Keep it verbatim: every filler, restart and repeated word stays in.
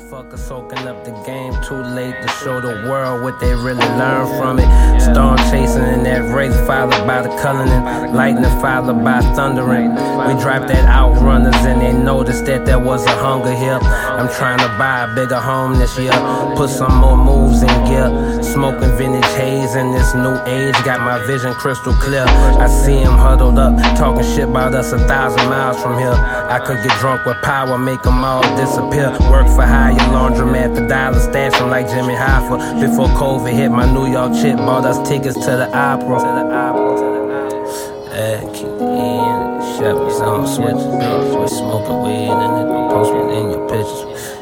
Motherfuckers soaking up the game, too late to show the world what they really learned from it. Storm chasing in that race, followed by the Cullinan. Lightning followed by thundering. We dropped that Outrunners and they noticed that there was a hunger here. I'm trying to buy a bigger home this year, put some more moves in gear. Smoking vintage haze in this new age, got my vision crystal clear. I see him huddled up, talking shit about us a thousand miles from here. I could get drunk with power, make them all disappear. Work for hire, laundromat, the dollar stashing like Jimmy Hoffa. Before COVID hit, my New York chick bought us tickets to the opera. Yeah, keep the E in it, Chevys on switches. We smoking weed and it, post me in your pictures.